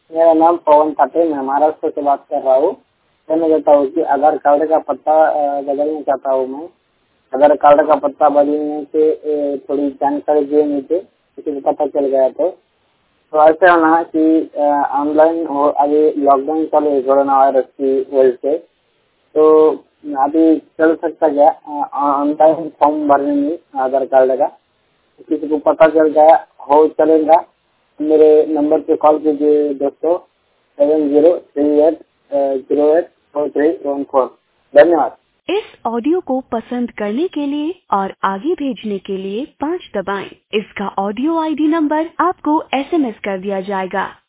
मेरा नाम पवन पाटिल, मैं महाराष्ट्र से बात कर रहा हूँ। मैं कहता हूँ कि आधार कार्ड का पता बदलना चाहता हूँ। मैं आधार कार्ड का पता बदलने से थोड़ी जानकारी दिए मुझे, किसी को पता चल गया तो ऐसा है ना कि ऑनलाइन और अभी लॉकडाउन चल रही कोरोना वायरस की वजह से, तो अभी चल सकता क्या ऑनलाइन फॉर्म भरने में आधार कार्ड का? किसी को पता चल गया हो चलेगा, मेरे नंबर पे कॉल कीजिए दोस्तों, 7038084314। धन्यवाद। इस ऑडियो को पसंद करने के लिए और आगे भेजने के लिए 5 दबाएं। इसका ऑडियो आईडी नंबर आपको SMS कर दिया जाएगा।